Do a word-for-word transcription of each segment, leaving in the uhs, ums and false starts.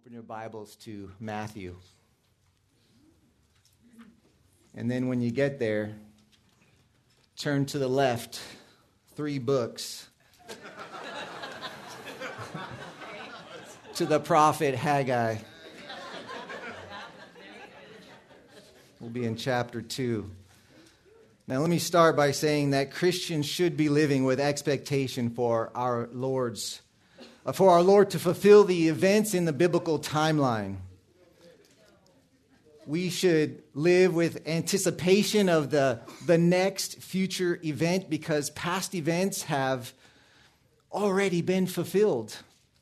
Open your Bibles to Matthew. And then when you get there, turn to the left, three books, to the prophet Haggai. We'll be in chapter two. Now let me start by saying that Christians should be living with expectation for our Lord's for our Lord to fulfill the events in the biblical timeline. We should live with anticipation of the, the next future event because past events have already been fulfilled.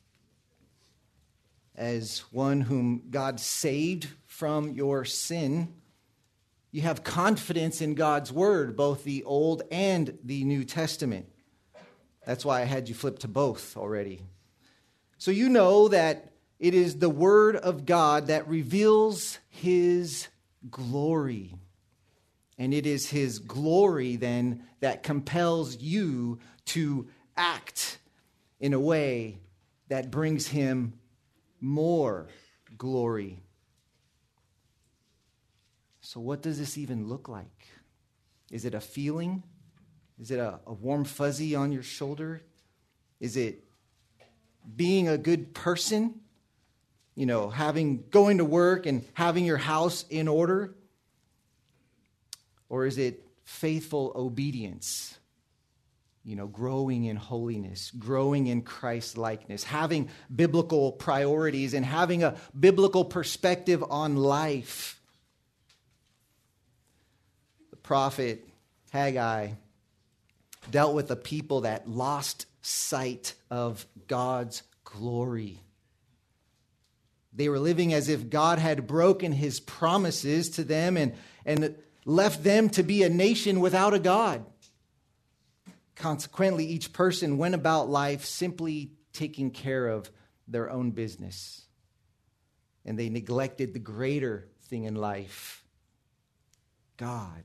As one whom God saved from your sin, you have confidence in God's word, both the Old and the New Testament. That's why I had you flip to both already. So you know that it is the word of God that reveals his glory. And it is his glory then that compels you to act in a way that brings him more glory. So what does this even look like? Is it a feeling? Is it a, a warm fuzzy on your shoulder? Is it being a good person? You know, having going to work and having your house in order? Or is it faithful obedience? You know, growing in holiness, growing in Christ-likeness, having biblical priorities and having a biblical perspective on life. The prophet Haggai dealt with a people that lost sight of God's glory. They were living as if God had broken his promises to them and, and left them to be a nation without a God. Consequently, each person went about life simply taking care of their own business. And they neglected the greater thing in life, God.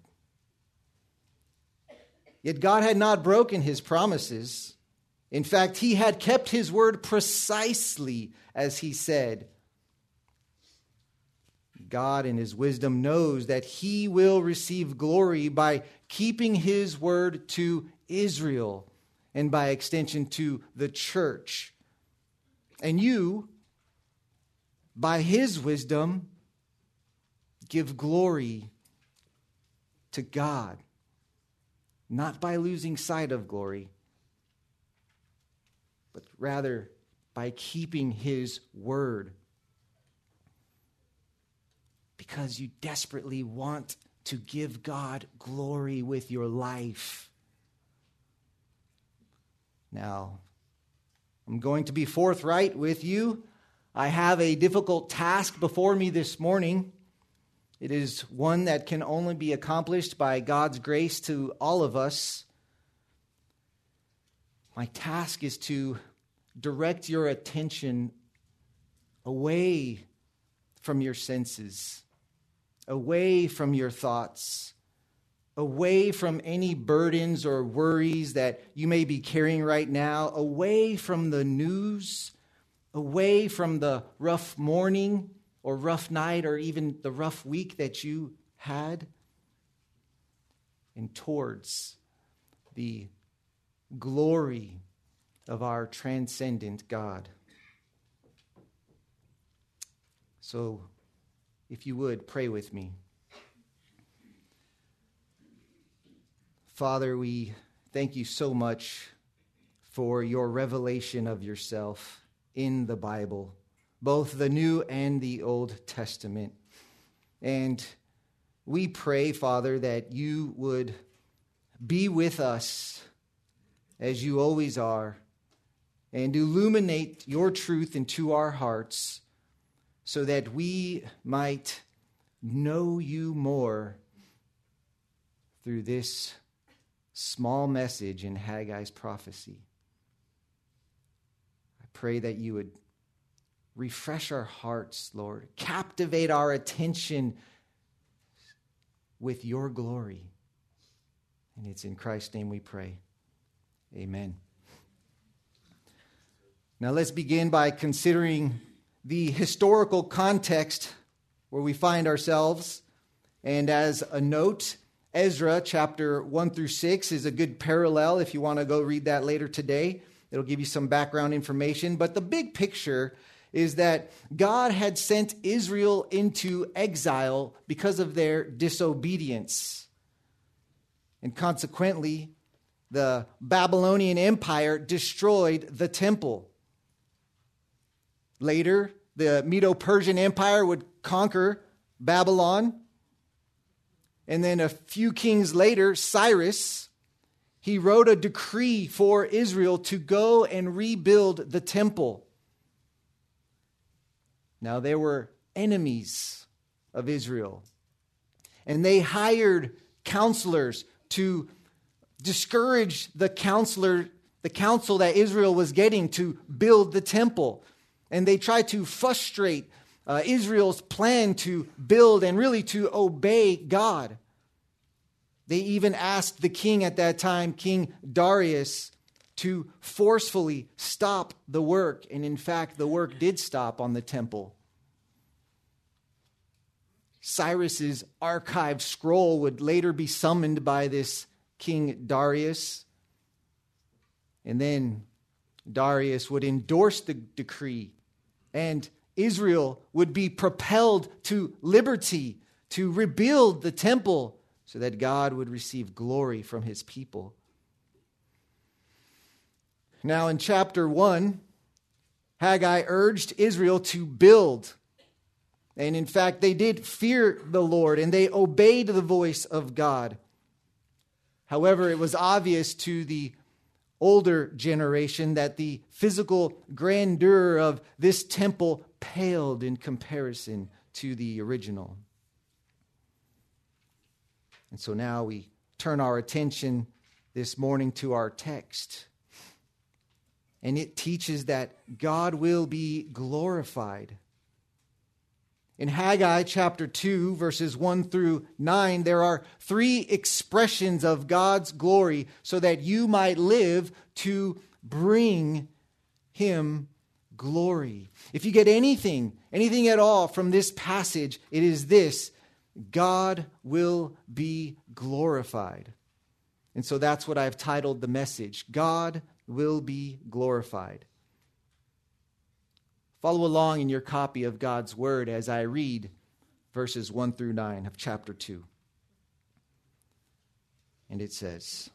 Yet God had not broken his promises. In fact, he had kept his word precisely as he said. God in his wisdom knows that he will receive glory by keeping his word to Israel and by extension to the church. And you, by his wisdom, give glory to God, not by losing sight of glory, but rather by keeping his word. Because you desperately want to give God glory with your life. Now, I'm going to be forthright with you. I have a difficult task before me this morning. It is one that can only be accomplished by God's grace to all of us. My task is to direct your attention away from your senses, away from your thoughts, away from any burdens or worries that you may be carrying right now, away from the news, away from the rough morning or rough night or even the rough week that you had, and towards the glory of our transcendent God. So, if you would, pray with me. Father, we thank you so much for your revelation of yourself in the Bible, both the New and the Old Testament. And we pray, Father, that you would be with us as you always are, and illuminate your truth into our hearts so that we might know you more through this small message in Haggai's prophecy. I pray that you would refresh our hearts, Lord. Captivate our attention with your glory. And it's in Christ's name we pray. Amen. Now let's begin by considering the historical context where we find ourselves. And as a note, Ezra chapter one through six is a good parallel if you want to go read that later today. It'll give you some background information. But the big picture is that God had sent Israel into exile because of their disobedience. And consequently, the Babylonian Empire destroyed the temple. Later, the Medo-Persian Empire would conquer Babylon. And then a few kings later, Cyrus, he wrote a decree for Israel to go and rebuild the temple. Now, there were enemies of Israel, and they hired counselors to discourage the counselor, the counsel that Israel was getting to build the temple. And they tried to frustrate uh, Israel's plan to build and really to obey God. They even asked the king at that time, King Darius, to forcefully stop the work. And in fact, the work did stop on the temple. Cyrus's archived scroll would later be summoned by this King Darius. And then Darius would endorse the decree, and Israel would be propelled to liberty to rebuild the temple so that God would receive glory from his people. Now in chapter one, Haggai urged Israel to build. And in fact, they did fear the Lord and they obeyed the voice of God. However, it was obvious to the older generation that the physical grandeur of this temple paled in comparison to the original. And so now we turn our attention this morning to our text. And it teaches that God will be glorified. In Haggai chapter two, verses one through nine, there are three expressions of God's glory so that you might live to bring him glory. If you get anything, anything at all from this passage, it is this: God will be glorified. And so that's what I've titled the message: God will be glorified. Follow along in your copy of God's Word as I read verses one through nine of chapter two. And it says,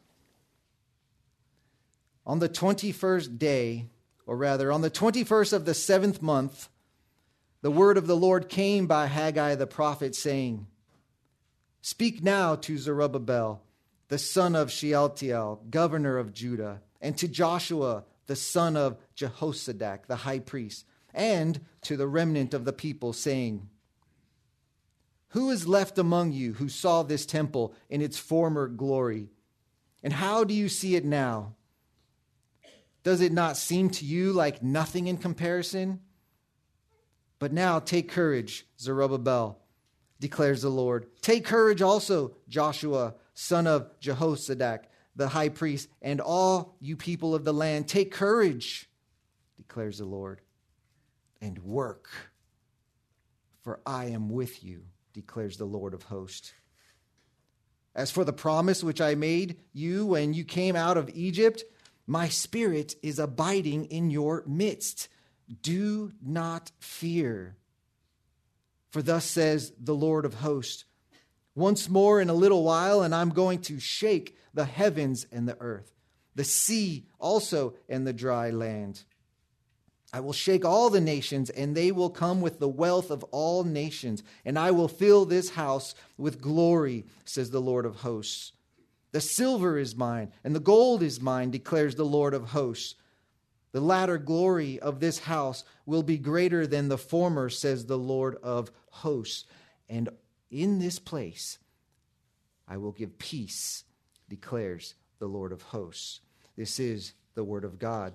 On the twenty-first day, or rather on the twenty-first of the seventh month, the word of the Lord came by Haggai the prophet, saying, Speak now to Zerubbabel, the son of Shealtiel, governor of Judah, and to Joshua, the son of Jehozadak, the high priest, and to the remnant of the people, saying, Who is left among you who saw this temple in its former glory? And how do you see it now? Does it not seem to you like nothing in comparison? But now take courage, Zerubbabel, declares the Lord. Take courage also, Joshua, son of Jehozadak, the high priest, and all you people of the land. Take courage, declares the Lord, and work, for I am with you, declares the Lord of hosts. As for the promise which I made you when you came out of Egypt, my spirit is abiding in your midst. Do not fear. For thus says the Lord of hosts, once more in a little while, and I'm going to shake the heavens and the earth, the sea also and the dry land. I will shake all the nations, and they will come with the wealth of all nations, and I will fill this house with glory, says the Lord of hosts. The silver is mine, and the gold is mine, declares the Lord of hosts. The latter glory of this house will be greater than the former, says the Lord of hosts. And in this place I will give peace, declares the Lord of hosts. This is the word of God.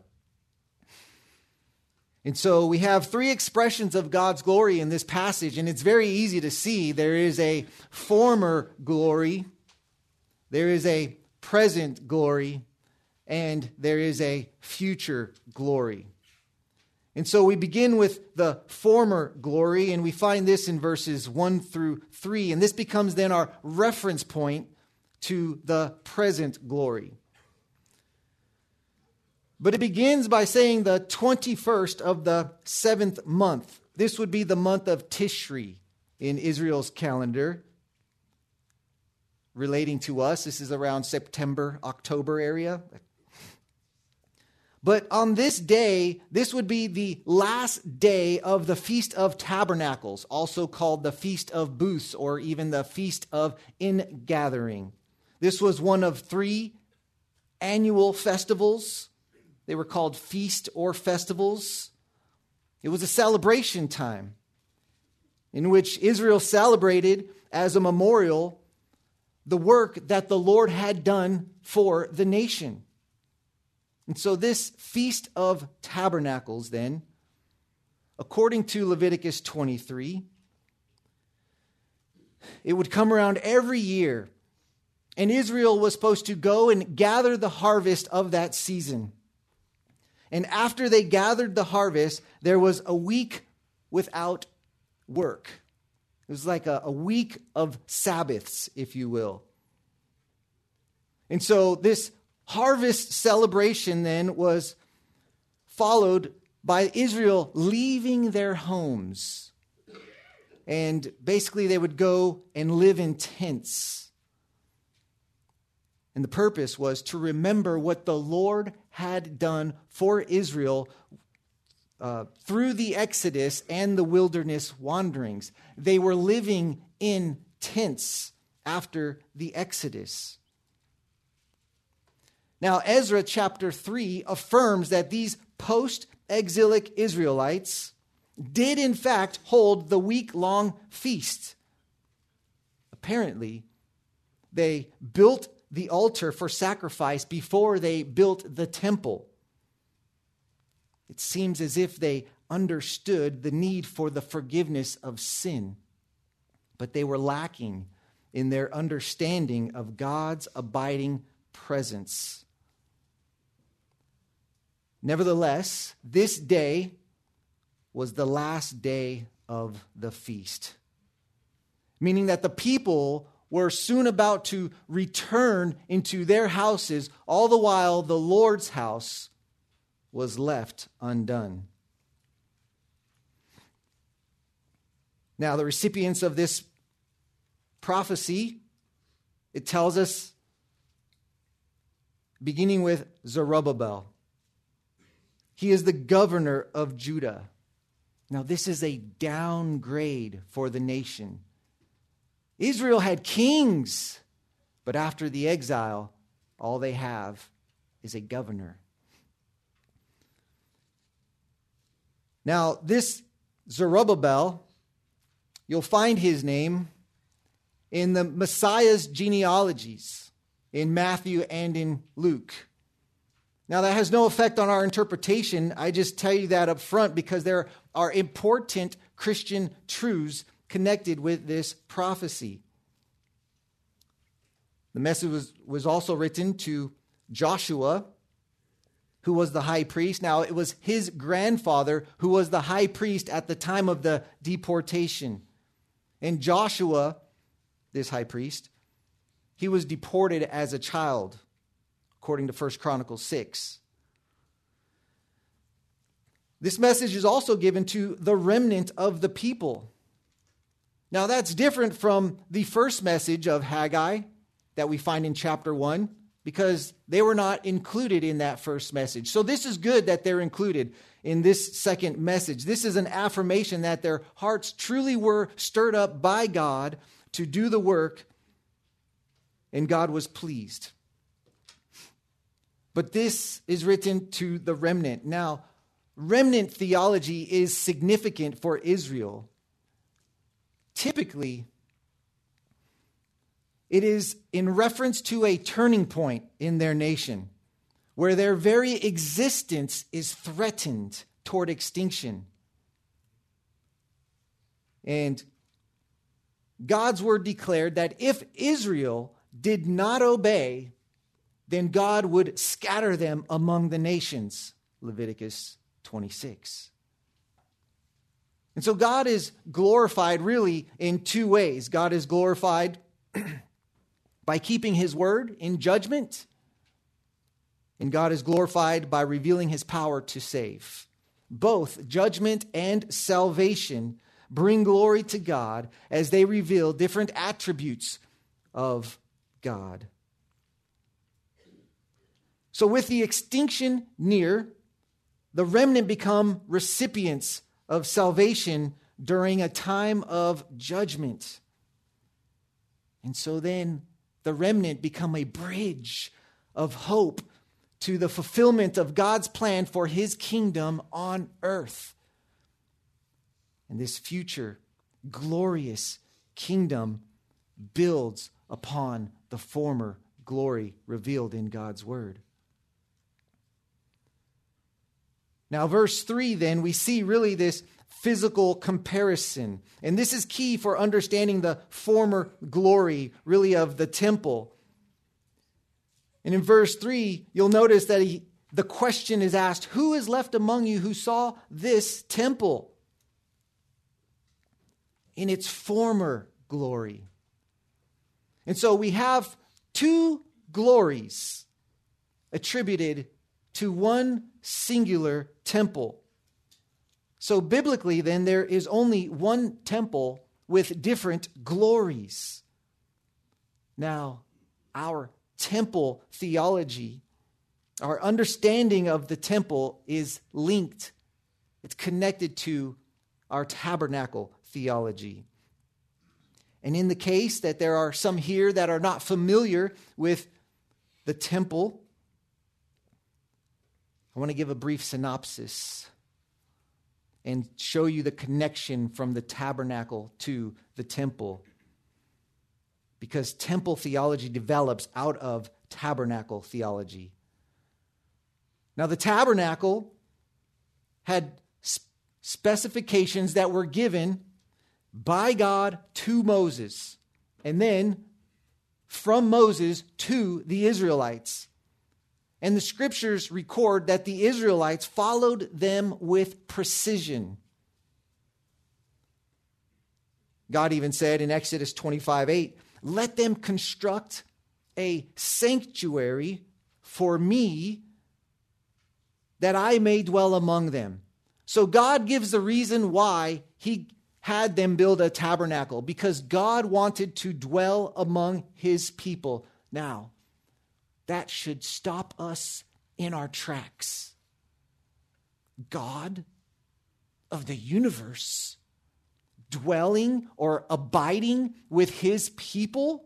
And so we have three expressions of God's glory in this passage, and it's very easy to see. There is a former glory, there is a present glory, and there is a future glory. And so we begin with the former glory, and we find this in verses one through three. And this becomes then our reference point to the present glory. But it begins by saying the twenty-first of the seventh month. This would be the month of Tishri in Israel's calendar. Relating to us, this is around September, October area. But on this day, this would be the last day of the Feast of Tabernacles, also called the Feast of Booths, or even the Feast of Ingathering. This was one of three annual festivals. They were called feast or festivals. It was a celebration time in which Israel celebrated as a memorial the work that the Lord had done for the nation. And so this Feast of Tabernacles then, according to Leviticus twenty-three, it would come around every year, and Israel was supposed to go and gather the harvest of that season. And after they gathered the harvest, there was a week without work. It was like a, a week of Sabbaths, if you will. And so this harvest celebration then was followed by Israel leaving their homes. And basically they would go and live in tents. And the purpose was to remember what the Lord had done for Israel uh, through the Exodus and the wilderness wanderings. They were living in tents after the Exodus. Now, Ezra chapter three affirms that these post-exilic Israelites did in fact hold the week-long feast. Apparently, they built the altar for sacrifice before they built the temple. It seems as if they understood the need for the forgiveness of sin, but they were lacking in their understanding of God's abiding presence. Nevertheless, this day was the last day of the feast, meaning that the people were soon about to return into their houses, all the while the Lord's house was left undone. Now, the recipients of this prophecy, it tells us, beginning with Zerubbabel. He is the governor of Judah. Now, this is a downgrade for the nation. Israel had kings, but after the exile, all they have is a governor. Now, this Zerubbabel, you'll find his name in the Messiah's genealogies in Matthew and in Luke. Now, that has no effect on our interpretation. I just tell you that up front because there are important Christian truths connected with this prophecy. The message was, was also written to Joshua, who was the high priest. Now, it was his grandfather who was the high priest at the time of the deportation. And Joshua, this high priest, he was deported as a child, according to First Chronicles six. This message is also given to the remnant of the people. Now, that's different from the first message of Haggai that we find in chapter one, because they were not included in that first message. So this is good that they're included in this second message. This is an affirmation that their hearts truly were stirred up by God to do the work, and God was pleased. But this is written to the remnant. Now, remnant theology is significant for Israel. Typically, it is in reference to a turning point in their nation where their very existence is threatened toward extinction. And God's word declared that if Israel did not obey, then God would scatter them among the nations. Leviticus twenty-six. And so God is glorified really in two ways. God is glorified by keeping his word in judgment, and God is glorified by revealing his power to save. Both judgment and salvation bring glory to God as they reveal different attributes of God. So with the extinction near, the remnant become recipients of salvation during a time of judgment. And so then the remnant become a bridge of hope to the fulfillment of God's plan for his kingdom on earth. And this future glorious kingdom builds upon the former glory revealed in God's word. Now, verse three, then, we see really this physical comparison. And this is key for understanding the former glory, really, of the temple. And in verse three, you'll notice that he, the question is asked, who is left among you who saw this temple in its former glory? And so we have two glories attributed to one singular temple. So biblically, then, there is only one temple with different glories. Now, our temple theology, our understanding of the temple is linked. It's connected to our tabernacle theology. And in the case that there are some here that are not familiar with the temple, I want to give a brief synopsis and show you the connection from the tabernacle to the temple. Because temple theology develops out of tabernacle theology. Now, the tabernacle had specifications that were given by God to Moses, and then from Moses to the Israelites. And the scriptures record that the Israelites followed them with precision. God even said in Exodus twenty-five eight, let them construct a sanctuary for me that I may dwell among them. So God gives the reason why he had them build a tabernacle, because God wanted to dwell among his people. Now, that should stop us in our tracks. God of the universe dwelling or abiding with his people?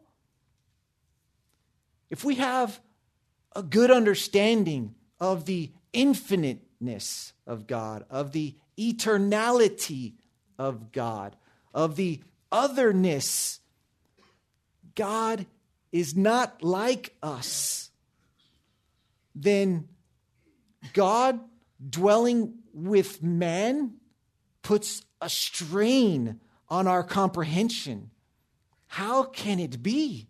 If we have a good understanding of the infiniteness of God, of the eternality of God, of the otherness, God is not like us, then God dwelling with man puts a strain on our comprehension. How can it be?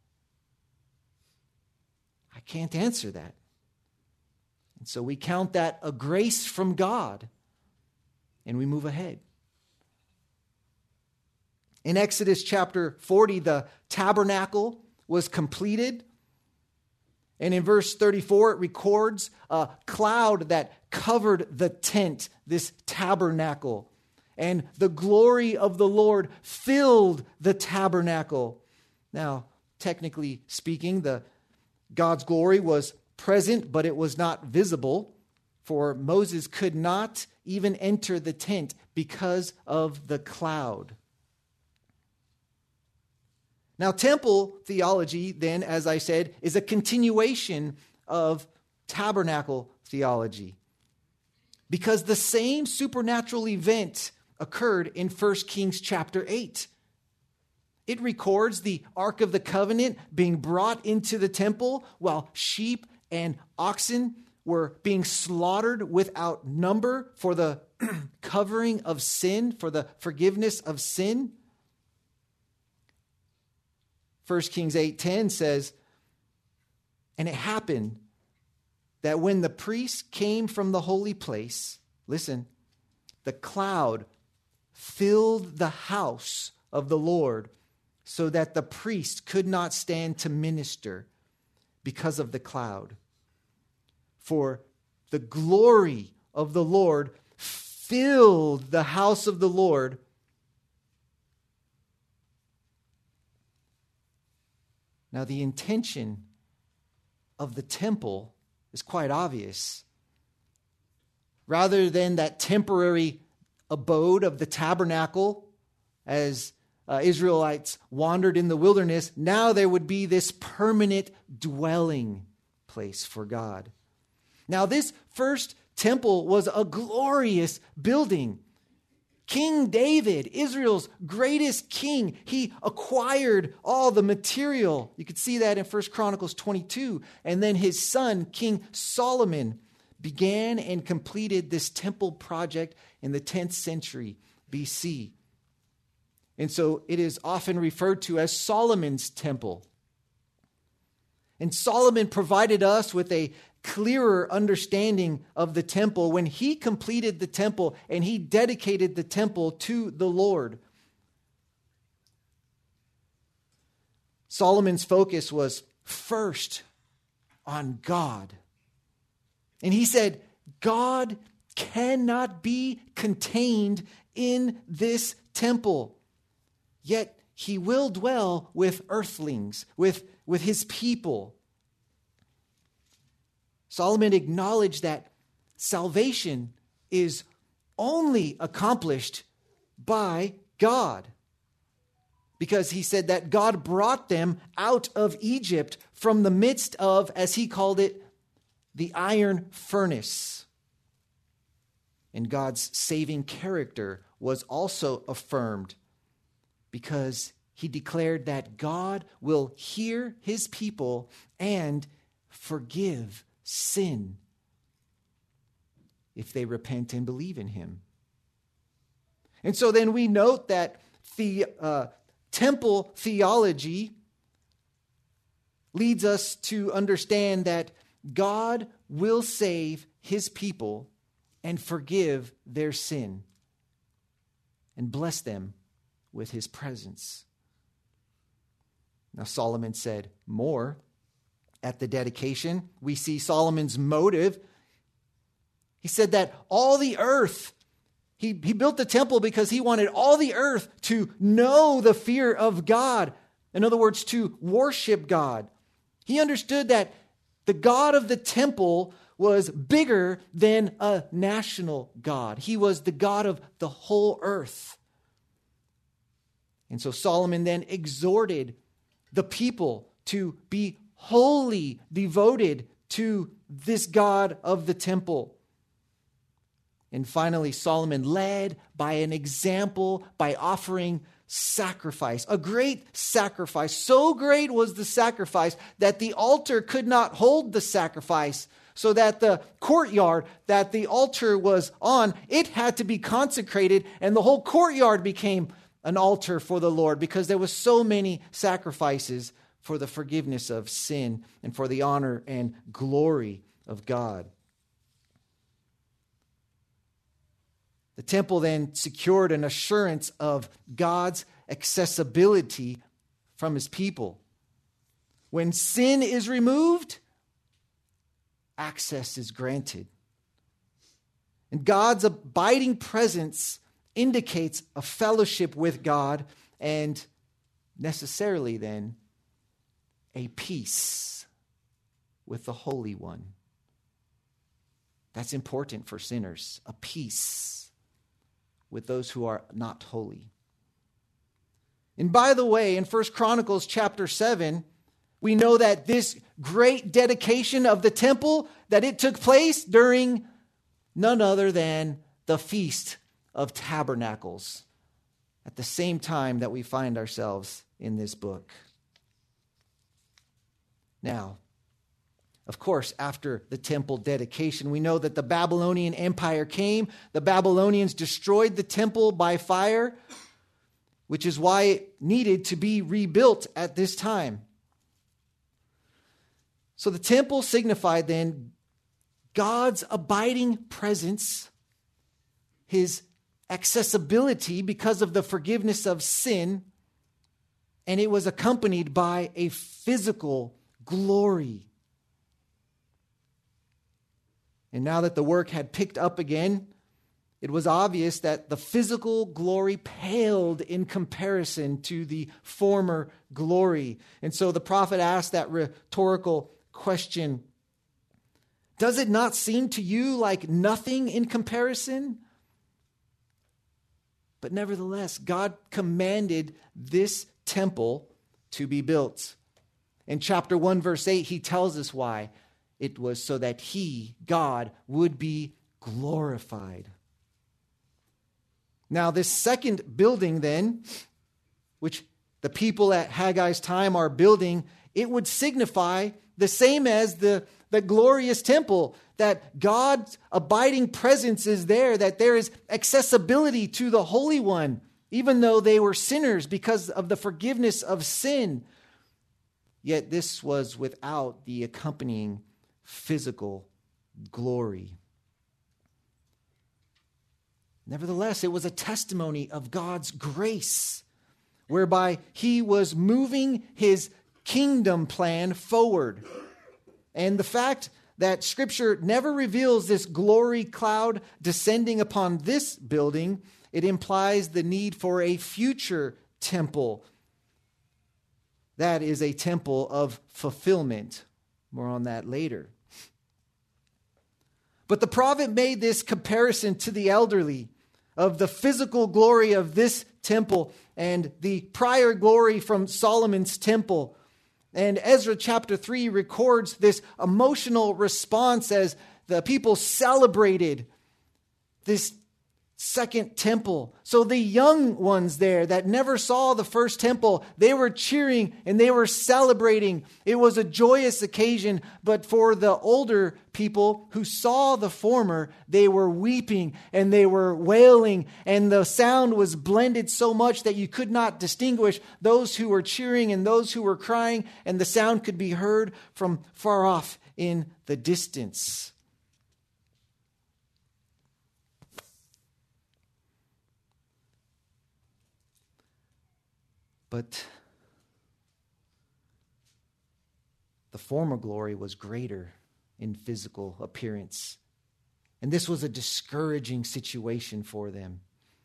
I can't answer that. And so we count that a grace from God, and we move ahead. In Exodus chapter forty, the tabernacle was completed. And in verse thirty-four, it records a cloud that covered the tent, this tabernacle. And the glory of the Lord filled the tabernacle. Now, technically speaking, the God's glory was present, but it was not visible, for Moses could not even enter the tent because of the cloud. Now, temple theology, then, as I said, is a continuation of tabernacle theology, because the same supernatural event occurred in First Kings chapter eight. It records the Ark of the Covenant being brought into the temple while sheep and oxen were being slaughtered without number for the covering of sin, for the forgiveness of sin. First Kings eight ten says, and it happened that when the priests came from the holy place, listen, the cloud filled the house of the Lord, so that the priest could not stand to minister because of the cloud. For the glory of the Lord filled the house of the Lord. Now, the intention of the temple is quite obvious. Rather than that temporary abode of the tabernacle as uh, Israelites wandered in the wilderness, now there would be this permanent dwelling place for God. Now, this first temple was a glorious building. King David, Israel's greatest king, he acquired all the material. You could see that in First Chronicles twenty-two. And then his son, King Solomon, began and completed this temple project in the tenth century B C. And so it is often referred to as Solomon's temple. And Solomon provided us with a clearer understanding of the temple when he completed the temple and he dedicated the temple to the Lord. Solomon's focus was first on God. And he said, God cannot be contained in this temple, yet he will dwell with earthlings, with, with his people. Solomon acknowledged that salvation is only accomplished by God, because he said that God brought them out of Egypt from the midst of, as he called it, the iron furnace. And God's saving character was also affirmed because he declared that God will hear his people and forgive sin if they repent and believe in him. And so then we note that the uh, temple theology leads us to understand that God will save his people and forgive their sin and bless them with his presence. Now Solomon said more. At the dedication, we see Solomon's motive. He said that all the earth, he, he built the temple because he wanted all the earth to know the fear of God. In other words, to worship God. He understood that the God of the temple was bigger than a national God. He was the God of the whole earth. And so Solomon then exhorted the people to be wholly devoted to this God of the temple. And finally, Solomon led by an example by offering sacrifice, a great sacrifice. So great was the sacrifice that the altar could not hold the sacrifice, so that the courtyard that the altar was on, it had to be consecrated, and the whole courtyard became an altar for the Lord because there was so many sacrifices for the forgiveness of sin and for the honor and glory of God. The temple then secured an assurance of God's accessibility from his people. When sin is removed, access is granted. And God's abiding presence indicates a fellowship with God and necessarily then a peace with the Holy One. That's important for sinners, a peace with those who are not holy. And by the way, in First Chronicles chapter seven, we know that this great dedication of the temple, that it took place during none other than the Feast of Tabernacles, at the same time that we find ourselves in this book. Now, of course, after the temple dedication, we know that the Babylonian Empire came. The Babylonians destroyed the temple by fire, which is why it needed to be rebuilt at this time. So the temple signified then God's abiding presence, his accessibility because of the forgiveness of sin, and it was accompanied by a physical glory. And now that the work had picked up again, it was obvious that the physical glory paled in comparison to the former glory. And so the prophet asked that rhetorical question, does it not seem to you like nothing in comparison? But nevertheless, God commanded this temple to be built. In chapter one, verse eight, he tells us why. It was so that he, God, would be glorified. Now, this second building then, which the people at Haggai's time are building, it would signify the same as the, the glorious temple, that God's abiding presence is there, that there is accessibility to the Holy One, even though they were sinners because of the forgiveness of sin. Yet this was without the accompanying physical glory. Nevertheless, it was a testimony of God's grace, whereby he was moving his kingdom plan forward. And the fact that Scripture never reveals this glory cloud descending upon this building, it implies the need for a future temple. That is a temple of fulfillment. More on that later. But the prophet made this comparison to the elderly of the physical glory of this temple and the prior glory from Solomon's temple. And Ezra chapter three records this emotional response as the people celebrated this second temple. So the young ones there that never saw the first temple, they were cheering and they were celebrating. It was a joyous occasion, but for the older people who saw the former, they were weeping and they were wailing, and the sound was blended so much that you could not distinguish those who were cheering and those who were crying, and the sound could be heard from far off in the distance. But the former glory was greater in physical appearance. And this was a discouraging situation for them.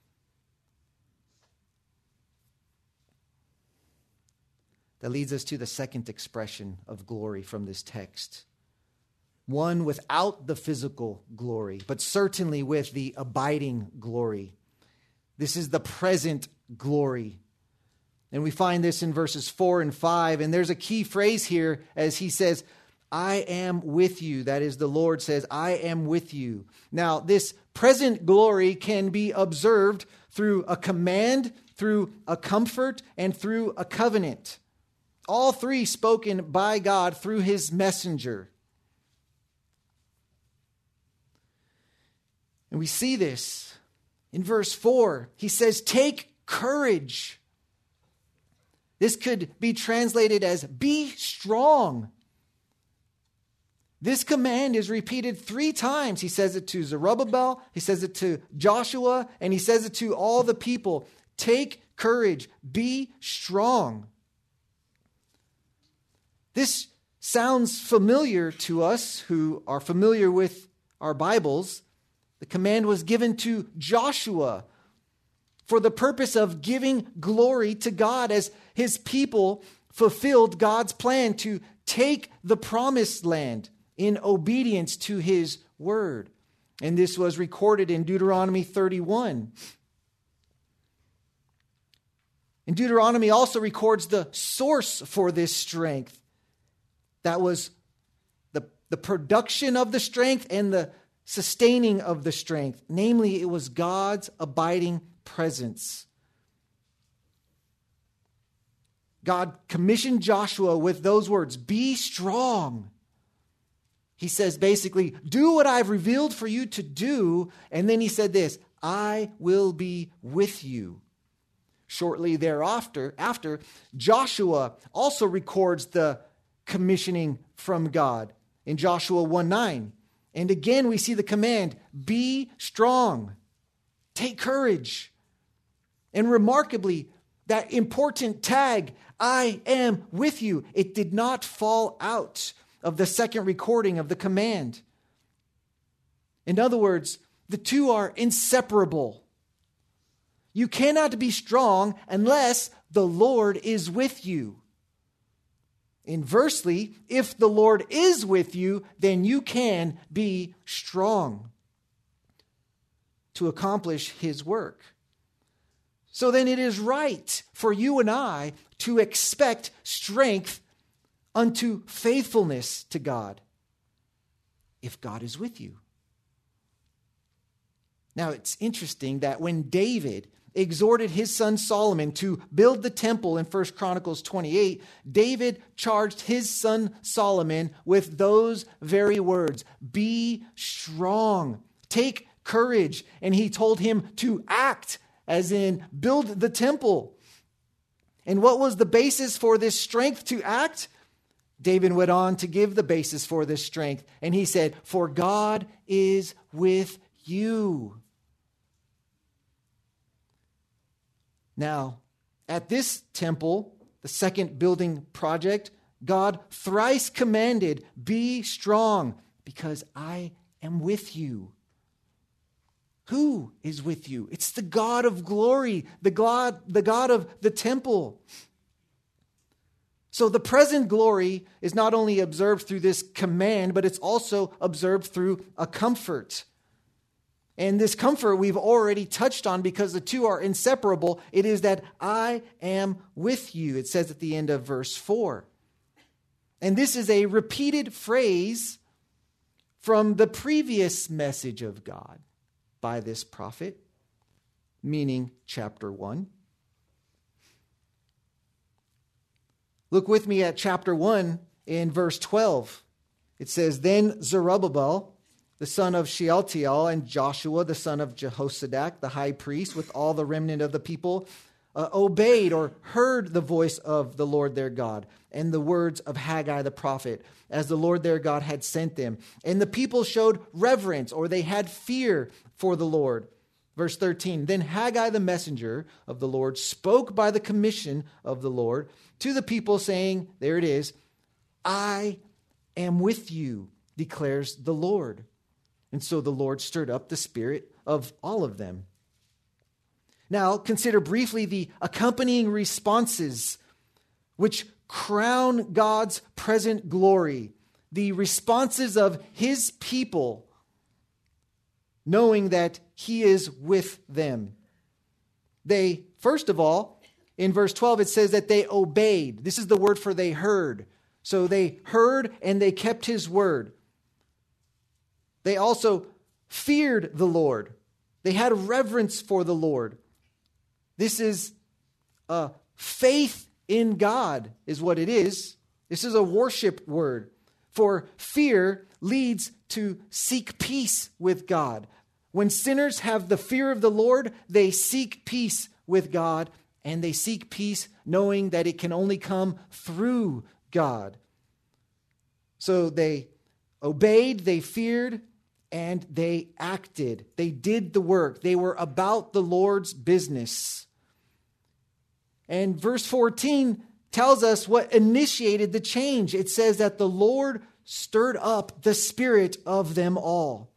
That leads us to the second expression of glory from this text. One without the physical glory, but certainly with the abiding glory. This is the present glory. And we find this in verses four and five. And there's a key phrase here as he says, I am with you. That is, the Lord says, I am with you. Now, this present glory can be observed through a command, through a comfort, and through a covenant. All three spoken by God through his messenger. And we see this in verse four. He says, take courage. This could be translated as be strong. This command is repeated three times. He says it to Zerubbabel, he says it to Joshua, and he says it to all the people. Take courage, be strong. This sounds familiar to us who are familiar with our Bibles. The command was given to Joshua for the purpose of giving glory to God as his people fulfilled God's plan to take the promised land in obedience to his word. And this was recorded in Deuteronomy thirty-one. And Deuteronomy also records the source for this strength. That was the, the production of the strength and the sustaining of the strength. Namely, it was God's abiding presence. God commissioned Joshua with those words, be strong. He says basically, do what I've revealed for you to do. And then he said this, I will be with you. Shortly thereafter, after, Joshua also records the commissioning from God in Joshua one nine. And again we see the command, be strong. take courage. And remarkably, that important tag, I am with you, it did not fall out of the second recording of the command. In other words, the two are inseparable. You cannot be strong unless the Lord is with you. Inversely, if the Lord is with you, then you can be strong to accomplish his work. So then it is right for you and I to expect strength unto faithfulness to God if God is with you. Now, it's interesting that when David exhorted his son Solomon to build the temple in First Chronicles twenty-eight, David charged his son Solomon with those very words, be strong, take courage, and he told him to act, as in build the temple. And what was the basis for this strength to act? David went on to give the basis for this strength, and he said, for God is with you. Now, at this temple, the second building project, God thrice commanded, be strong, because I am with you. Who is with you? It's the God of glory, the God, the God of the temple. So the present glory is not only observed through this command, but it's also observed through a comfort. And this comfort we've already touched on because the two are inseparable. It is that I am with you, it says at the end of verse four. And this is a repeated phrase from the previous message of God by this prophet, meaning chapter one. Look with me at chapter one in verse twelve. It says, then Zerubbabel, the son of Shealtiel, and Joshua, the son of Jehozadak, the high priest, with all the remnant of the people, uh, obeyed or heard the voice of the Lord their God and the words of Haggai the prophet, as the Lord their God had sent them. And the people showed reverence, or they had fear for the Lord. Verse thirteen, then Haggai the messenger of the Lord spoke by the commission of the Lord to the people, saying, there it is, I am with you, declares the Lord. And so the Lord stirred up the spirit of all of them. Now, consider briefly the accompanying responses which crown God's present glory, the responses of his people, knowing that he is with them. They, first of all, in verse twelve, it says that they obeyed. This is the word for they heard. So they heard and they kept his word. They also feared the Lord. They had reverence for the Lord. This is a faith in God, is what it is. This is a worship word. For fear leads to seek peace with God. When sinners have the fear of the Lord, they seek peace with God, and they seek peace knowing that it can only come through God. So they obeyed, they feared, and they acted. They did the work. They were about the Lord's business. And verse fourteen tells us what initiated the change. It says that the Lord stirred up the spirit of them all.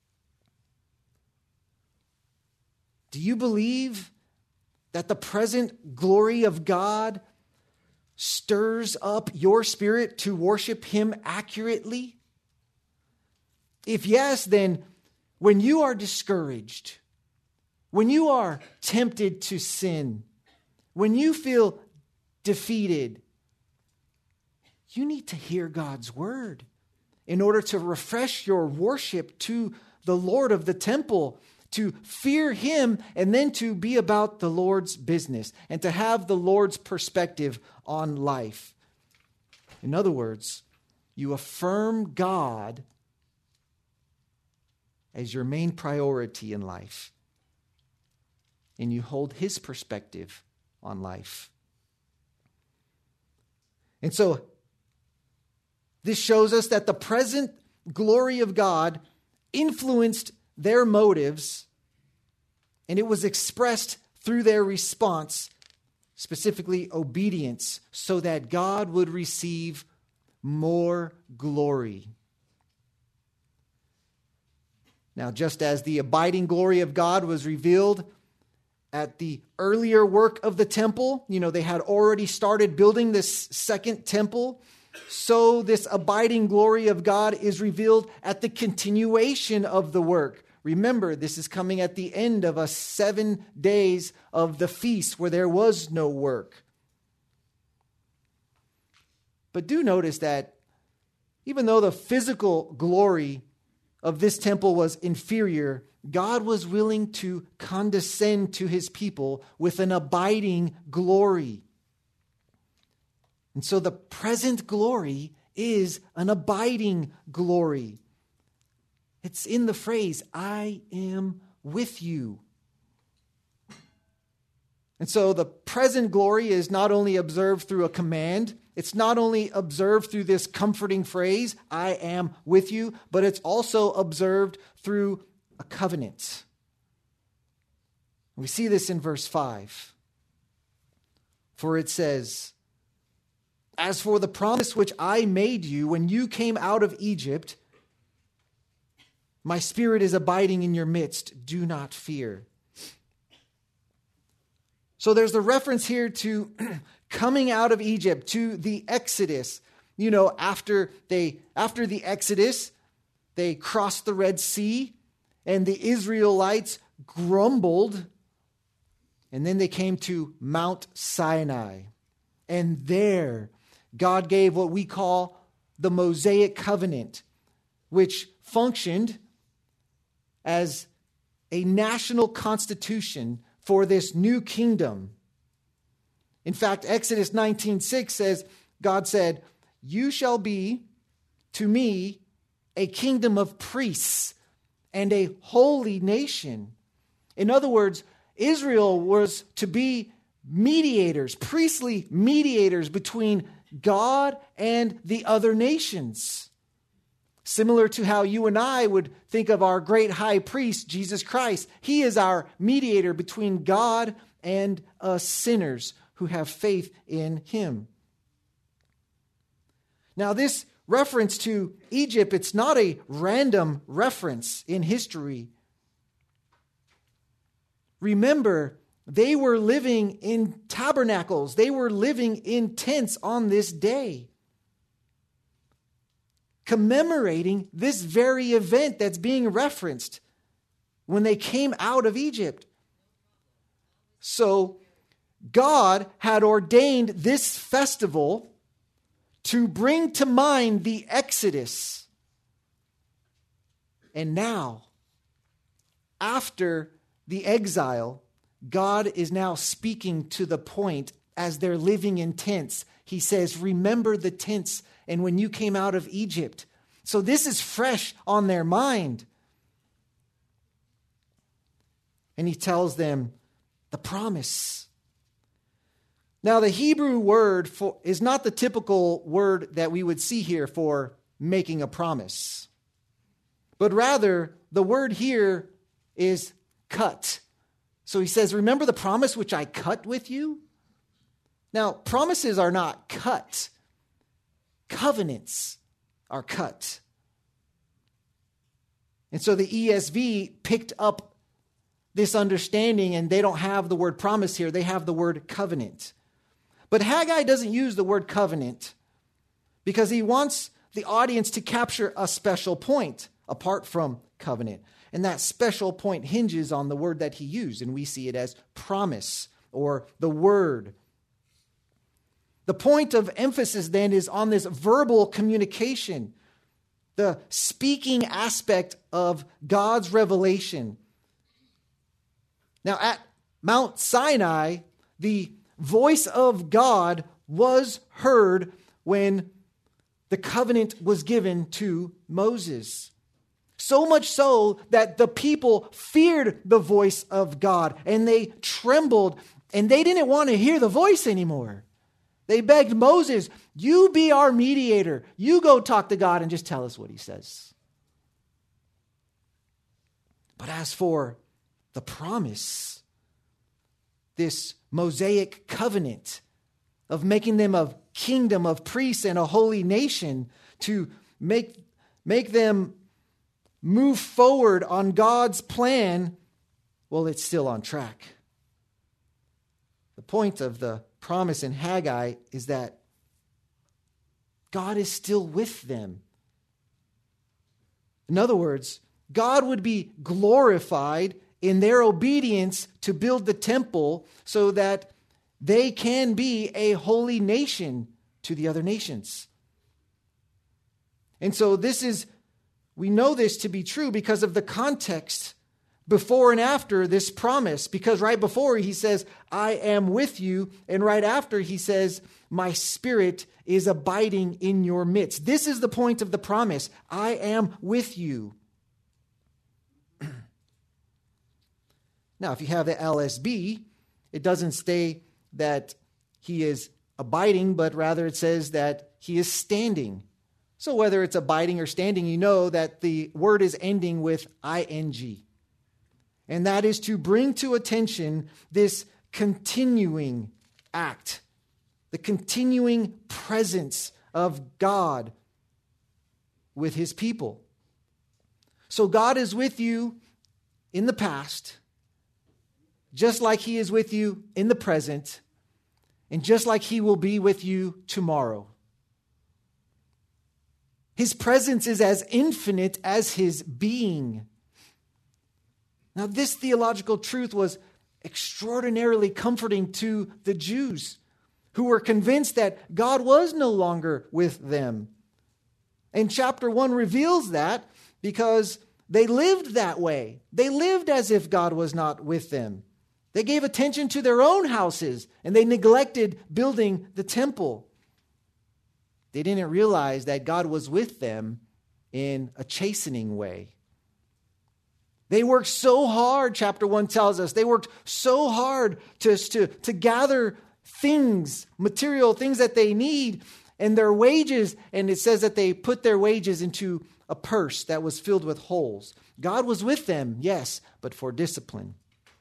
Do you believe that the present glory of God stirs up your spirit to worship him accurately? If yes, then when you are discouraged, when you are tempted to sin, when you feel defeated, you need to hear God's word in order to refresh your worship to the Lord of the temple, to fear him, and then to be about the Lord's business and to have the Lord's perspective on life. In other words, you affirm God as your main priority in life, and you hold his perspective on life. And so, this shows us that the present glory of God influenced their motives And it was expressed through their response, specifically obedience, so that God would receive more glory. Now, just as the abiding glory of God was revealed at the earlier work of the temple, you know, they had already started building this second temple, so this abiding glory of God is revealed at the continuation of the work. Remember, this is coming at the end of a seven days of the feast where there was no work. But do notice that even though the physical glory of this temple was inferior, God was willing to condescend to his people with an abiding glory. And so the present glory is an abiding glory. It's in the phrase, I am with you. And so the present glory is not only observed through a command, it's not only observed through this comforting phrase, I am with you, but it's also observed through a covenant. We see this in verse five. For it says, as for the promise which I made you when you came out of Egypt, my spirit is abiding in your midst. Do not fear. So there's the reference here to coming out of Egypt, to the Exodus. You know, after they after the Exodus, they crossed the Red Sea, and the Israelites grumbled, and then they came to Mount Sinai. And there, God gave what we call the Mosaic covenant, which functioned as a national constitution for this new kingdom. In fact, Exodus nineteen six says, God said, you shall be to me a kingdom of priests and a holy nation. In other words, Israel was to be mediators, priestly mediators between God and the other nations. Similar to how you and I would think of our great high priest, Jesus Christ. He is our mediator between God and us sinners who have faith in him. Now, this reference to Egypt, it's not a random reference in history. Remember, they were living in tabernacles. They were living in tents on this day, commemorating this very event that's being referenced when they came out of Egypt. So God had ordained this festival to bring to mind the Exodus. And now, after the exile, God is now speaking to the point as they're living in tents. He says, remember the tents and when you came out of Egypt. So this is fresh on their mind. And he tells them the promise. Now, the Hebrew word for is not the typical word that we would see here for making a promise. But rather, the word here is cut. So he says, remember the promise which I cut with you? Now, promises are not cut. Covenants are cut. And so the E S V picked up this understanding, and they don't have the word promise here. They have the word covenant. But Haggai doesn't use the word covenant because he wants the audience to capture a special point apart from covenant. And that special point hinges on the word that he used, and we see it as promise or the word. The point of emphasis then is on this verbal communication, the speaking aspect of God's revelation. Now, at Mount Sinai, the voice of God was heard when the covenant was given to Moses. So much so that the people feared the voice of God and they trembled and they didn't want to hear the voice anymore. They begged Moses, you be our mediator. You go talk to God and just tell us what he says. But as for the promise, this Mosaic covenant of making them a kingdom of priests and a holy nation, to make, make them move forward on God's plan, well, it's still on track. The point of the promise in Haggai is that God is still with them. In other words, God would be glorified in their obedience to build the temple so that they can be a holy nation to the other nations. And so this is, we know this to be true because of the context before and after this promise. Because right before he says, I am with you. And right after he says, my spirit is abiding in your midst. This is the point of the promise. I am with you. Now, if you have the L S B, it doesn't say that he is abiding, but rather it says that he is standing. So whether it's abiding or standing, you know that the word is ending with ing. And that is to bring to attention this continuing act, the continuing presence of God with his people. So God is with you in the past, just like he is with you in the present, and just like he will be with you tomorrow. His presence is as infinite as his being. Now, this theological truth was extraordinarily comforting to the Jews who were convinced that God was no longer with them. And chapter one reveals that because they lived that way. They lived as if God was not with them. They gave attention to their own houses and they neglected building the temple. They didn't realize that God was with them in a chastening way. They worked so hard, chapter one tells us, they worked so hard to, to, to gather things, material things that they need, and their wages, and it says that they put their wages into a purse that was filled with holes. God was with them, yes, but for discipline.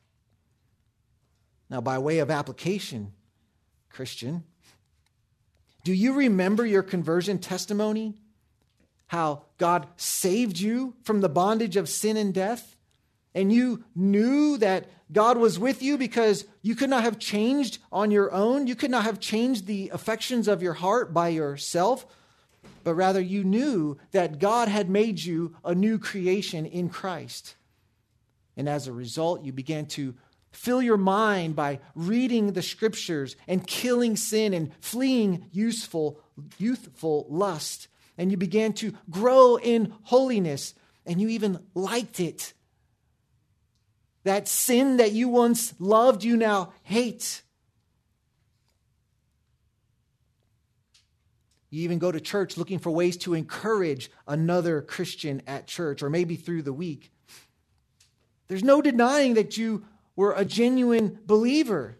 Now, by way of application, Christian, do you remember your conversion testimony? How God saved you from the bondage of sin and death? And you knew that God was with you because you could not have changed on your own. You could not have changed the affections of your heart by yourself, but rather you knew that God had made you a new creation in Christ. And as a result, you began to fill your mind by reading the scriptures and killing sin and fleeing useful, youthful lust. And you began to grow in holiness, and you even liked it. That sin that you once loved, you now hate. You even go to church looking for ways to encourage another Christian at church, or maybe through the week. There's no denying that you were a genuine believer.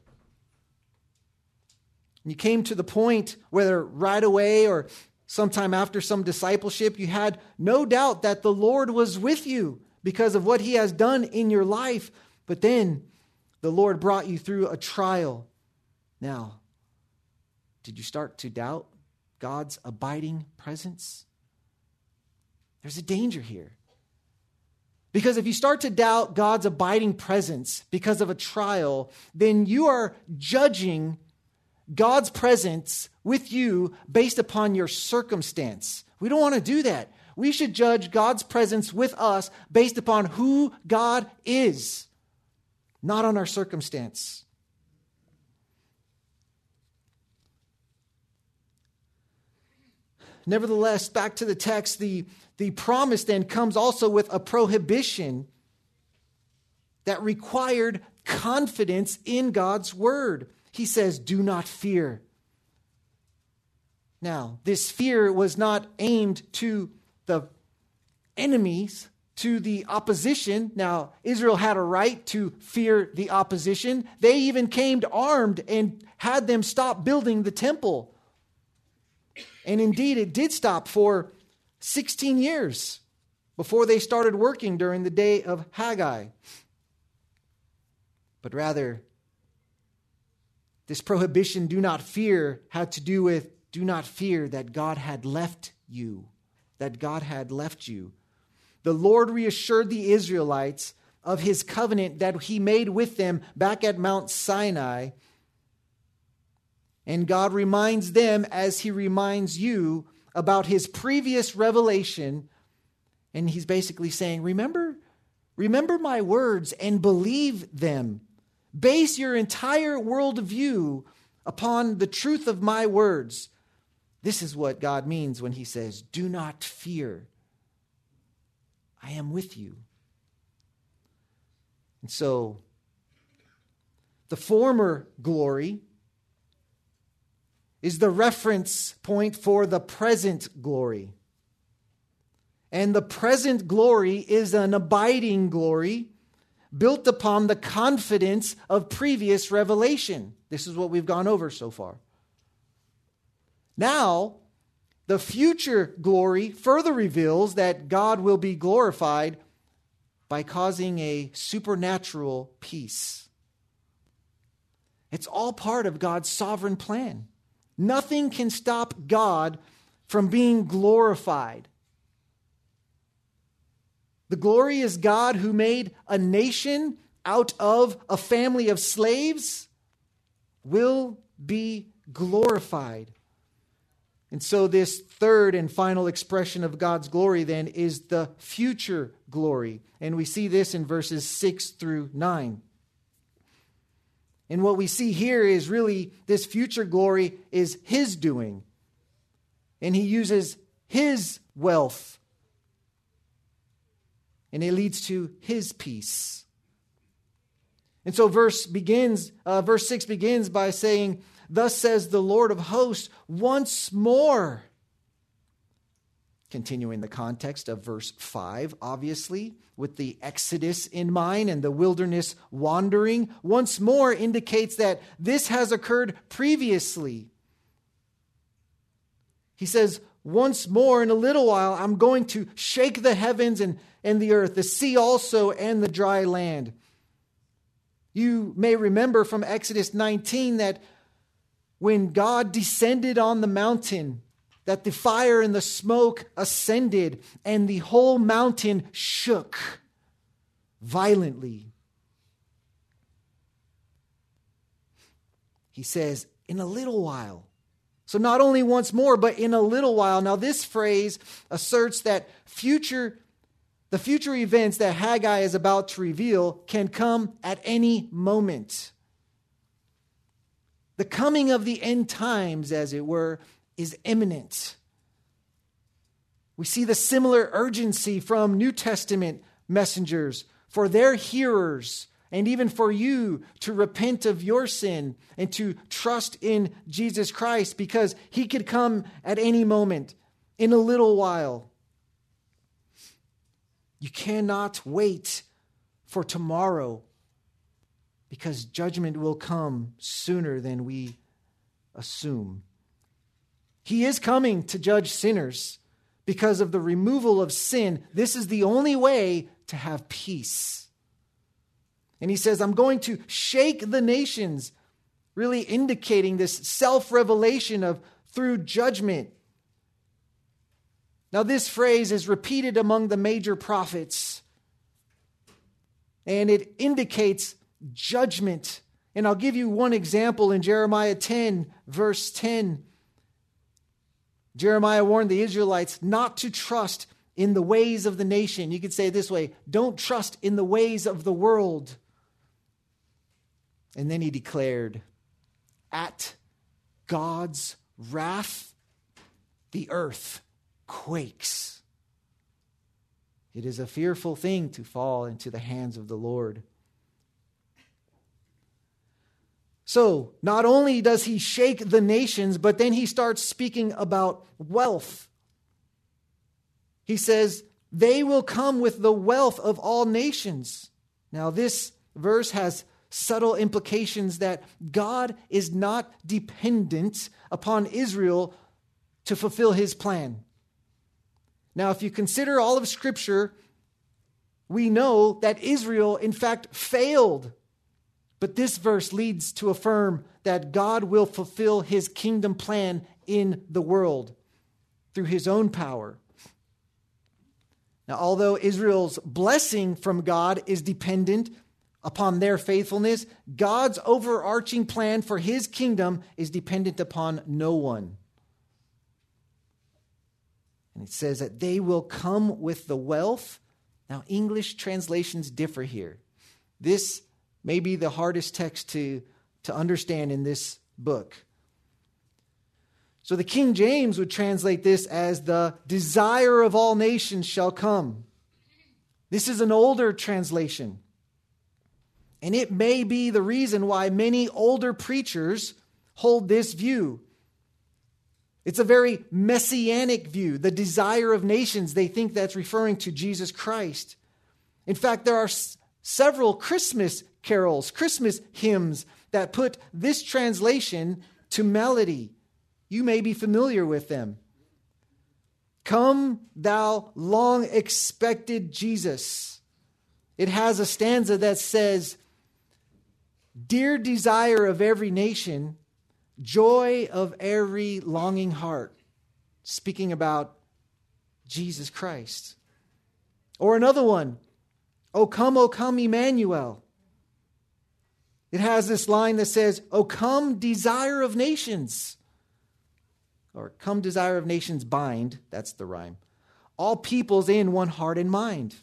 You came to the point, whether right away or sometime after some discipleship, you had no doubt that the Lord was with you because of what he has done in your life. But then the Lord brought you through a trial. Now, did you start to doubt God's abiding presence? There's a danger here. Because if you start to doubt God's abiding presence because of a trial, then you are judging God's presence with you based upon your circumstance. We don't want to do that. We should judge God's presence with us based upon who God is, not on our circumstance. Nevertheless, back to the text, the, the promise then comes also with a prohibition that required confidence in God's word. He says, do not fear. Now, this fear was not aimed to the enemies, to the opposition. Now, Israel had a right to fear the opposition. They even came armed and had them stop building the temple. And indeed, it did stop for sixteen years before they started working during the day of Haggai. But rather, this prohibition, do not fear, had to do with do not fear that God had left you, that God had left you. The Lord reassured the Israelites of his covenant that he made with them back at Mount Sinai. And God reminds them, as he reminds you, about his previous revelation. And he's basically saying, remember, remember my words and believe them. Base your entire worldview upon the truth of my words. This is what God means when he says, do not fear. I am with you. And so, the former glory is the reference point for the present glory. And the present glory is an abiding glory built upon the confidence of previous revelation. This is what we've gone over so far. Now, the future glory further reveals that God will be glorified by causing a supernatural peace. It's all part of God's sovereign plan. Nothing can stop God from being glorified. The glory is God who made a nation out of a family of slaves will be glorified. And so this third and final expression of God's glory then is the future glory. And we see this in verses six through nine. And what we see here is really this future glory is his doing. And he uses his wealth. And it leads to his peace. And so verse begins, uh, verse six begins by saying, thus says the Lord of hosts, once more. Continuing the context of verse five, obviously, with the Exodus in mind and the wilderness wandering, once more indicates that this has occurred previously. He says, once more in a little while, I'm going to shake the heavens and, and the earth, the sea also, and the dry land. You may remember from Exodus nineteen that when God descended on the mountain, that the fire and the smoke ascended and the whole mountain shook violently. He says, in a little while. So not only once more, but in a little while. Now this phrase asserts that future, the future events that Haggai is about to reveal can come at any moment. The coming of the end times, as it were, is imminent. We see the similar urgency from New Testament messengers for their hearers and even for you to repent of your sin and to trust in Jesus Christ, because he could come at any moment, in a little while. You cannot wait for tomorrow, because judgment will come sooner than we assume. He is coming to judge sinners because of the removal of sin. This is the only way to have peace. And he says, I'm going to shake the nations, really indicating this self-revelation of through judgment. Now, this phrase is repeated among the major prophets, and it indicates judgment. And I'll give you one example in Jeremiah ten, verse ten. Jeremiah warned the Israelites not to trust in the ways of the nation. You could say it this way, don't trust in the ways of the world. And then he declared, at God's wrath, the earth quakes. It is a fearful thing to fall into the hands of the Lord. So, not only does he shake the nations, but then he starts speaking about wealth. He says, they will come with the wealth of all nations. Now, this verse has subtle implications that God is not dependent upon Israel to fulfill his plan. Now, if you consider all of Scripture, we know that Israel, in fact, failed But this verse leads to affirm that God will fulfill his kingdom plan in the world through his own power. Now, although Israel's blessing from God is dependent upon their faithfulness, God's overarching plan for his kingdom is dependent upon no one. And it says that they will come with the wealth. Now, English translations differ here. This may be the hardest text to, to understand in this book. So the King James would translate this as the desire of all nations shall come. This is an older translation. And it may be the reason why many older preachers hold this view. It's a very messianic view, the desire of nations. They think that's referring to Jesus Christ. In fact, there are s- several Christmas carols, Christmas hymns that put this translation to melody. You may be familiar with them. Come, thou long expected Jesus. It has a stanza that says, dear desire of every nation, joy of every longing heart. Speaking about Jesus Christ. Or another one, O come, O come, Emmanuel. It has this line that says, O come, desire of nations. Or come, desire of nations, bind. That's the rhyme. All peoples in one heart and mind.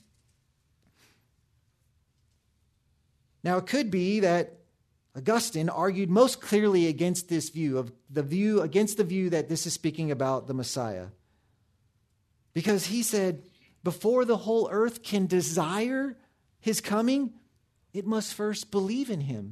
Now, it could be that Augustine argued most clearly against this view, of the view against the view that this is speaking about the Messiah. Because he said, before the whole earth can desire his coming, it must first believe in him.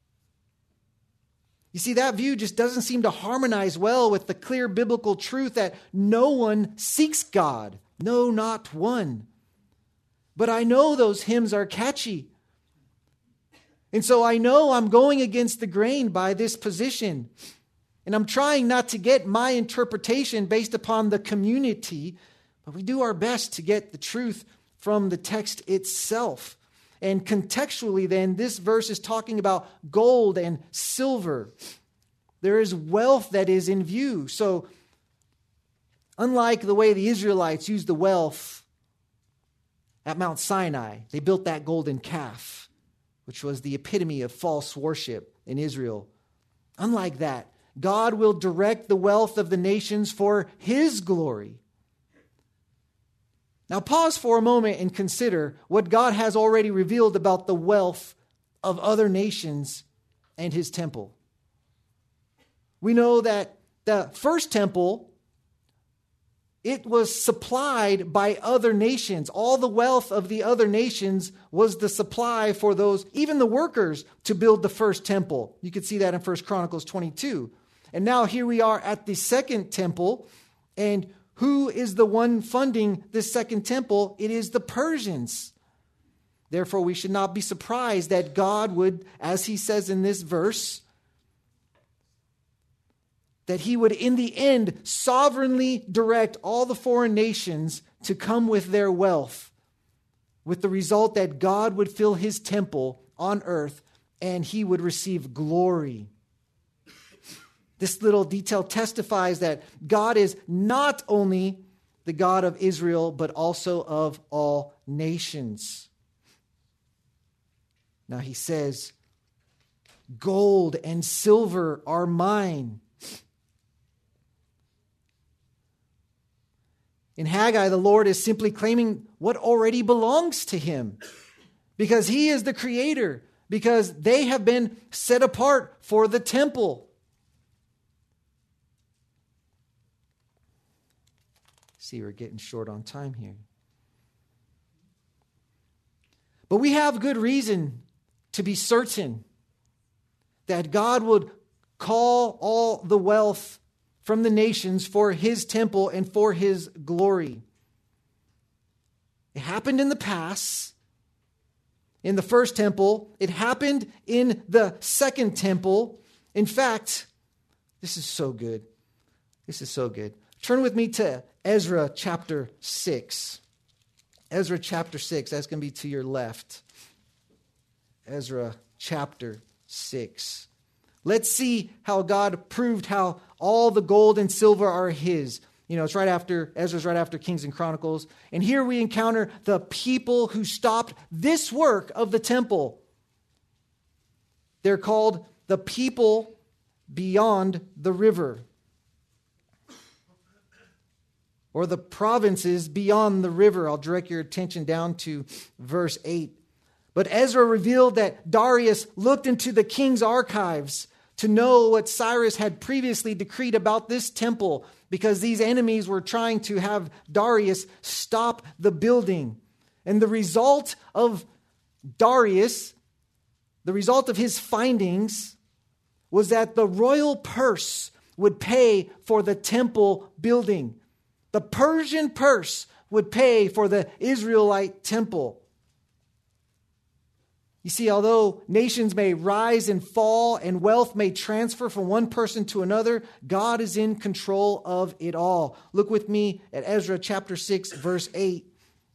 You see, that view just doesn't seem to harmonize well with the clear biblical truth that no one seeks God. No, not one. But I know those hymns are catchy. And so I know I'm going against the grain by this position. And I'm trying not to get my interpretation based upon the community, but we do our best to get the truth from the text itself. And contextually then, this verse is talking about gold and silver. There is wealth that is in view. So, unlike the way the Israelites used the wealth at Mount Sinai, they built that golden calf, which was the epitome of false worship in Israel. Unlike that, God will direct the wealth of the nations for his glory. Now pause for a moment and consider what God has already revealed about the wealth of other nations and his temple. We know that the first temple, it was supplied by other nations. All the wealth of the other nations was the supply for those, even the workers, to build the first temple. You could see that in First Chronicles twenty-two. And now here we are at the second temple, and who is the one funding this second temple? It is the Persians. Therefore, we should not be surprised that God would, as he says in this verse, that he would in the end sovereignly direct all the foreign nations to come with their wealth, with the result that God would fill his temple on earth and he would receive glory. This little detail testifies that God is not only the God of Israel, but also of all nations. Now he says, gold and silver are mine. In Haggai, the Lord is simply claiming what already belongs to him, because he is the creator, because they have been set apart for the temple. See, we're getting short on time here. But we have good reason to be certain that God would call all the wealth from the nations for his temple and for his glory. It happened in the past, in the first temple. It happened in the second temple. In fact, this is so good. This is so good. Turn with me to Ezra chapter six. Ezra chapter six. That's going to be to your left. Ezra chapter six. Let's see how God proved how all the gold and silver are his. You know, it's right after, Ezra's right after Kings and Chronicles. And here we encounter the people who stopped this work of the temple. They're called the people beyond the river, or the provinces beyond the river. I'll direct your attention down to verse eight. But Ezra revealed that Darius looked into the king's archives to know what Cyrus had previously decreed about this temple, because these enemies were trying to have Darius stop the building. And the result of Darius, the result of his findings, was that the royal purse would pay for the temple building. The Persian purse would pay for the Israelite temple. You see, although nations may rise and fall and wealth may transfer from one person to another, God is in control of it all. Look with me at Ezra chapter six, verse eight.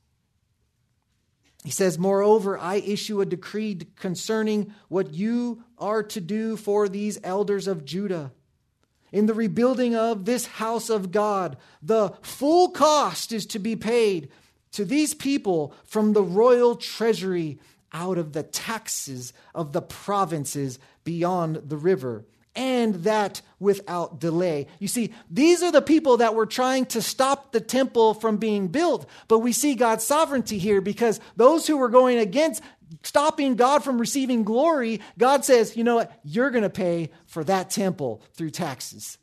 He says, "Moreover, I issue a decree concerning what you are to do for these elders of Judah. In the rebuilding of this house of God, the full cost is to be paid to these people from the royal treasury out of the taxes of the provinces beyond the river, and that without delay." You see, these are the people that were trying to stop the temple from being built. But we see God's sovereignty here, because those who were going against stopping God from receiving glory, God says, you know what? You're going to pay for that temple through taxes.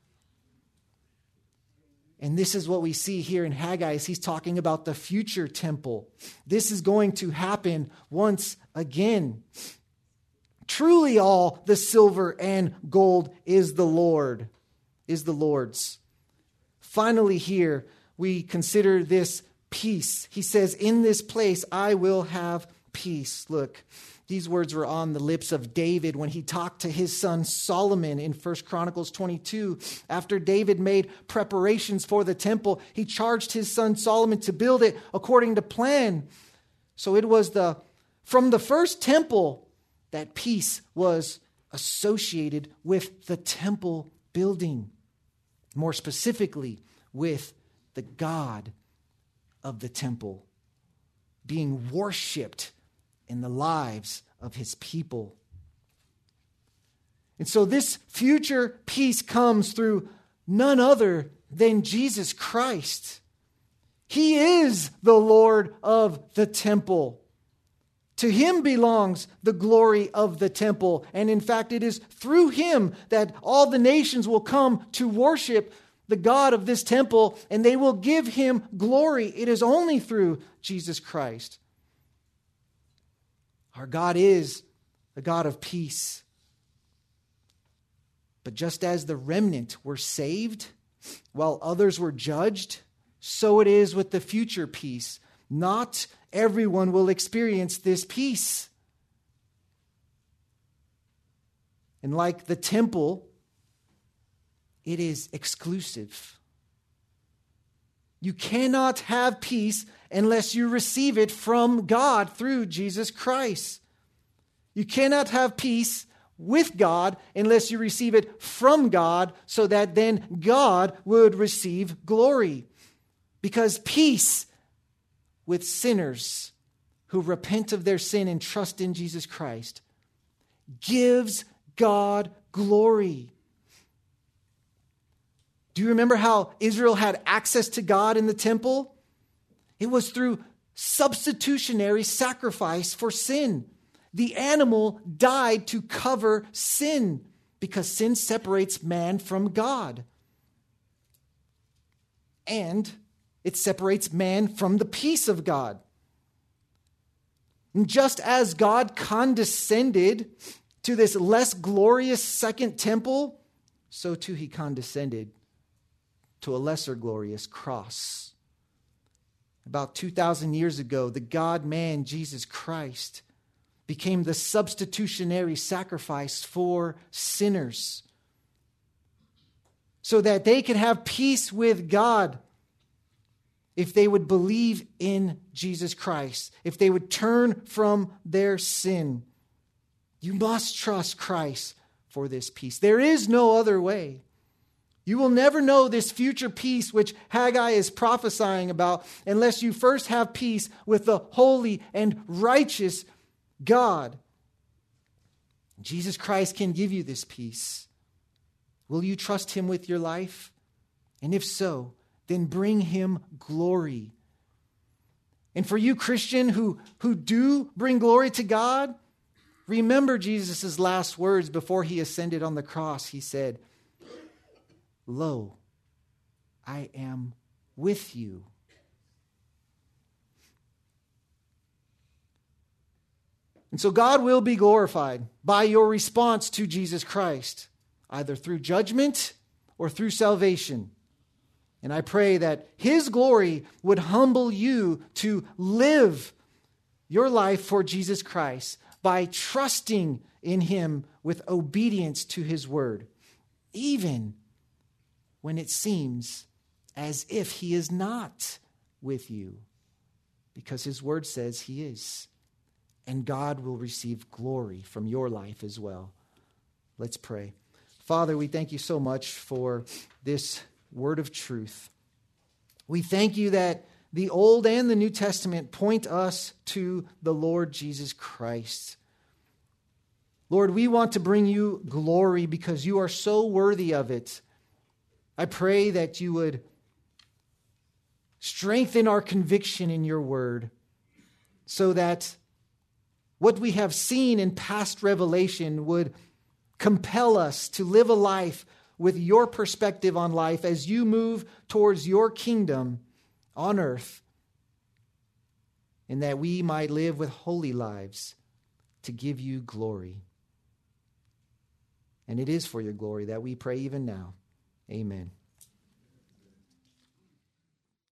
And this is what we see here in Haggai, as he's talking about the future temple. This is going to happen once again. Truly all the silver and gold is the Lord, is the Lord's. Finally here, we consider this peace. He says, in this place I will have peace. Look, these words were on the lips of David when he talked to his son Solomon in First Chronicles twenty-two. After David made preparations for the temple, he charged his son Solomon to build it according to plan. So it was the from the first temple that peace was associated with the temple building. More specifically, with the God of the temple being worshipped in the lives of his people. And so this future peace comes through none other than Jesus Christ. He is the Lord of the temple. To him belongs the glory of the temple. And in fact, it is through him that all the nations will come to worship the God of this temple, and they will give him glory. It is only through Jesus Christ. Our God is a God of peace. But just as the remnant were saved while others were judged, so it is with the future peace. Not everyone will experience this peace. And like the temple, it is exclusive. You cannot have peace unless you receive it from God through Jesus Christ. You cannot have peace with God unless you receive it from God, so that then God would receive glory. Because peace with sinners who repent of their sin and trust in Jesus Christ gives God glory. Do you remember how Israel had access to God in the temple? It was through substitutionary sacrifice for sin. The animal died to cover sin, because sin separates man from God. And it separates man from the peace of God. And just as God condescended to this less glorious second temple, so too he condescended to a lesser glorious cross. About two thousand years ago, the God-man, Jesus Christ, became the substitutionary sacrifice for sinners, so that they could have peace with God if they would believe in Jesus Christ, if they would turn from their sin. You must trust Christ for this peace. There is no other way. You will never know this future peace which Haggai is prophesying about unless you first have peace with the holy and righteous God. Jesus Christ can give you this peace. Will you trust him with your life? And if so, then bring him glory. And for you, Christian, who, who do bring glory to God, remember Jesus' last words before he ascended on the cross. He said, "Lo, I am with you." And so God will be glorified by your response to Jesus Christ, either through judgment or through salvation. And I pray that his glory would humble you to live your life for Jesus Christ by trusting in him with obedience to his word, even when it seems as if he is not with you, because his word says he is. And God will receive glory from your life as well. Let's pray. Father, we thank you so much for this word of truth. We thank you that the Old and the New Testament point us to the Lord Jesus Christ. Lord, we want to bring you glory because you are so worthy of it. I pray that you would strengthen our conviction in your word so that what we have seen in past revelation would compel us to live a life with your perspective on life as you move towards your kingdom on earth, and that we might live with holy lives to give you glory. And it is for your glory that we pray even now. Amen.